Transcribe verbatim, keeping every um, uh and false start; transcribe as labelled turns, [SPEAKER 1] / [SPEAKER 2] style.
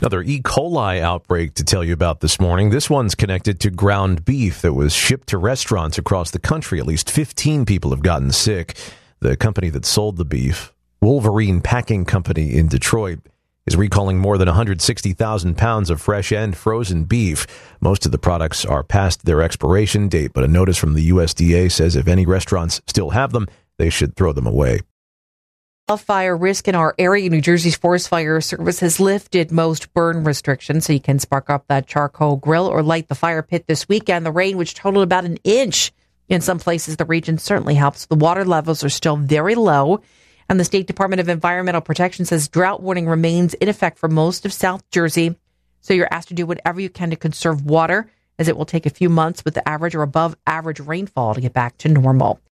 [SPEAKER 1] Another E. coli outbreak to tell you about this morning. This one's connected to ground beef that was shipped to restaurants across the country. At least fifteen people have gotten sick. The company that sold the beef, Wolverine Packing Company in Detroit, is recalling more than one hundred sixty thousand pounds of fresh and frozen beef. Most of the products are past their expiration date, but a notice from the U S D A says if any restaurants still have them, they should throw them away.
[SPEAKER 2] Fire risk in our area. New Jersey's Forest Fire Service has lifted most burn restrictions, so you can spark up that charcoal grill or light the fire pit this weekend. The rain, which totaled about an inch in some places, the region certainly helps. The water levels are still very low, and the State Department of Environmental Protection says drought warning remains in effect for most of South Jersey. So you're asked to do whatever you can to conserve water, as it will take a few months with the average or above average rainfall to get back to normal.